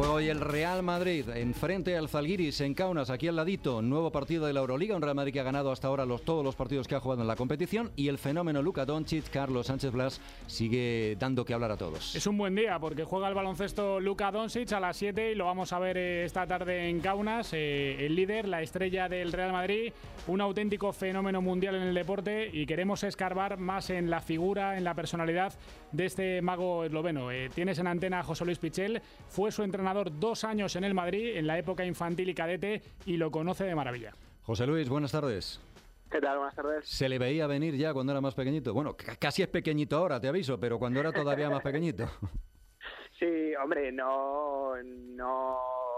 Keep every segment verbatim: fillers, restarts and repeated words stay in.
Juega hoy el Real Madrid enfrente al Zalgiris en Kaunas, aquí al ladito. Nuevo partido de la Euroliga, un Real Madrid que ha ganado hasta ahora los, todos los partidos que ha jugado en la competición, y el fenómeno Luka Doncic, Carlos Sánchez Blas, sigue dando que hablar a todos. Es un buen día porque juega el baloncesto Luka Doncic a las siete y lo vamos a ver esta tarde en Kaunas. Eh, el líder, la estrella del Real Madrid, un auténtico fenómeno mundial en el deporte, y queremos escarbar más en la figura, en la personalidad de este mago esloveno. Eh, tienes en antena a José Luis Pichel, fue su entrenador dos años en el Madrid, en la época infantil y cadete, y lo conoce de maravilla. José Luis, buenas tardes. ¿Qué tal? Buenas tardes. ¿Se le veía venir ya cuando era más pequeñito? Bueno, c- casi es pequeñito ahora, te aviso, pero cuando era todavía más pequeñito. Sí, hombre, no, no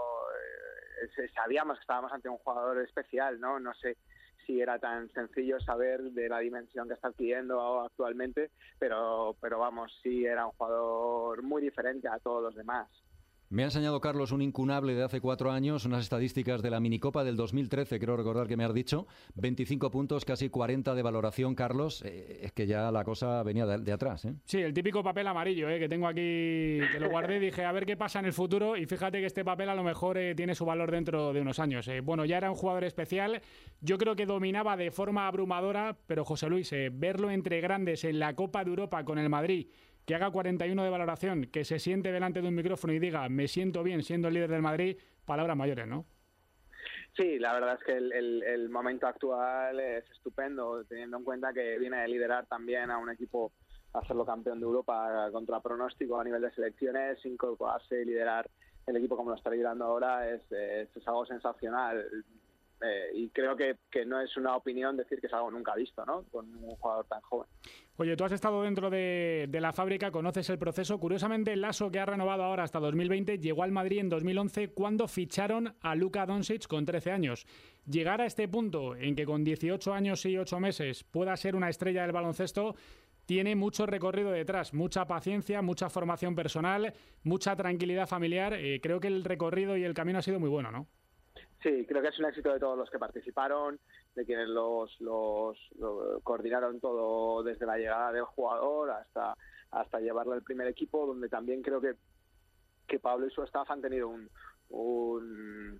eh, sabíamos que estábamos ante un jugador especial, ¿no? No sé si era tan sencillo saber de la dimensión que está adquiriendo actualmente, pero, pero vamos, sí era un jugador muy diferente a todos los demás. Me ha enseñado Carlos un incunable de hace cuatro años, unas estadísticas de la minicopa del dos mil trece, creo recordar que me has dicho, veinticinco puntos, casi cuarenta de valoración, Carlos. Eh, es que ya la cosa venía de, de atrás, ¿eh? Sí, el típico papel amarillo eh, que tengo aquí, que lo guardé, dije a ver qué pasa en el futuro, y fíjate que este papel a lo mejor eh, tiene su valor dentro de unos años. Eh, bueno, ya era un jugador especial, yo creo que dominaba de forma abrumadora, pero José Luis, eh, verlo entre grandes en la Copa de Europa con el Madrid, que haga cuarenta y uno de valoración, que se siente delante de un micrófono y diga me siento bien siendo el líder del Madrid, palabras mayores, ¿no? Sí, la verdad es que el, el, el momento actual es estupendo, teniendo en cuenta que viene de liderar también a un equipo a hacerlo campeón de Europa contra pronóstico a nivel de selecciones, incorporarse y liderar el equipo como lo está liderando ahora es, es, es algo sensacional. Eh, y creo que, que no es una opinión decir que es algo nunca visto, ¿no?, con un jugador tan joven. Oye, tú has estado dentro de, de la fábrica, conoces el proceso. Curiosamente, Lasso, que ha renovado ahora hasta dos mil veinte, llegó al Madrid en dos mil once cuando ficharon a Luka Doncic con trece años. Llegar a este punto en que con dieciocho años y ocho meses pueda ser una estrella del baloncesto tiene mucho recorrido detrás, mucha paciencia, mucha formación personal, mucha tranquilidad familiar. Eh, creo que el recorrido y el camino ha sido muy bueno, ¿no? Sí, creo que es un éxito de todos los que participaron, de quienes los, los, los coordinaron todo desde la llegada del jugador hasta hasta llevarlo al primer equipo, donde también creo que, que Pablo y su staff han tenido un, un,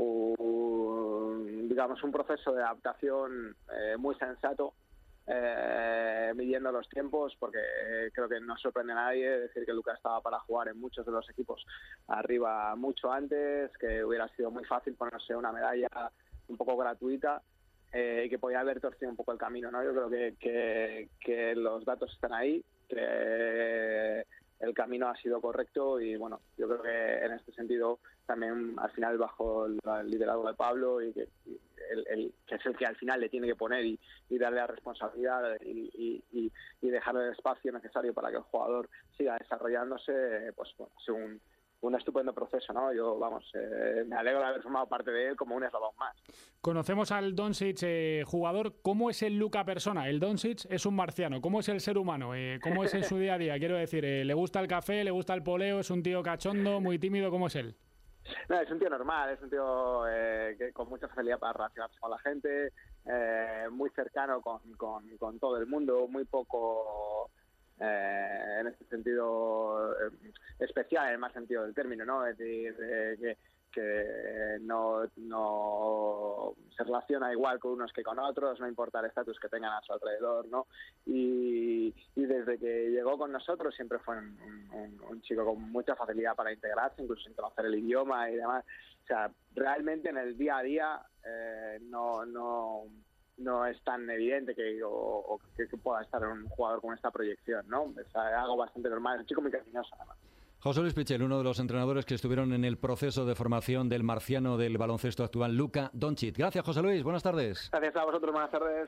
un digamos un proceso de adaptación eh, muy sensato, eh, midiendo los tiempos, porque creo que no sorprende a nadie decir que Luka estaba para jugar en muchos de los equipos arriba mucho antes, que hubiera sido muy fácil ponerse una medalla un poco gratuita, eh, y que podía haber torcido un poco el camino, ¿no? Yo creo que, que, que los datos están ahí, que el camino ha sido correcto, y bueno, yo creo que en este sentido también al final bajo el, el liderazgo de Pablo, y que el, el, que es el que al final le tiene que poner y, y darle la responsabilidad y, y, y dejarle el espacio necesario para que el jugador siga desarrollándose, pues bueno, es un, un estupendo proceso, ¿no? Yo, vamos, eh, me alegro de haber formado parte de él como un eslabón más. Conocemos al Doncic eh, jugador. ¿Cómo es el Luka persona? El Doncic es un marciano. ¿Cómo es el ser humano? Eh, ¿Cómo es en su día a día? Quiero decir, eh, ¿le gusta el café? ¿Le gusta el poleo? ¿Es un tío cachondo, muy tímido? ¿Cómo es él? No, es un tío normal, es un tío eh, que con mucha facilidad para relacionarse con la gente, eh, muy cercano con, con, con todo el mundo, muy poco... Eh, en este sentido eh, especial, en el más sentido del término, ¿no? Es decir, eh, que, que no, no se relaciona igual con unos que con otros, no importa el estatus que tengan a su alrededor, ¿no? Y, y desde que llegó con nosotros siempre fue un, un, un chico con mucha facilidad para integrarse, incluso sin conocer el idioma y demás. O sea, realmente en el día a día eh, no... no no es tan evidente que, o, o que, que pueda estar un jugador con esta proyección, ¿no? Es algo bastante normal, es un chico muy cariñoso, además. José Luis Pichel, uno de los entrenadores que estuvieron en el proceso de formación del marciano del baloncesto actual, Luka Doncic. Gracias, José Luis. Buenas tardes. Gracias a vosotros. Buenas tardes.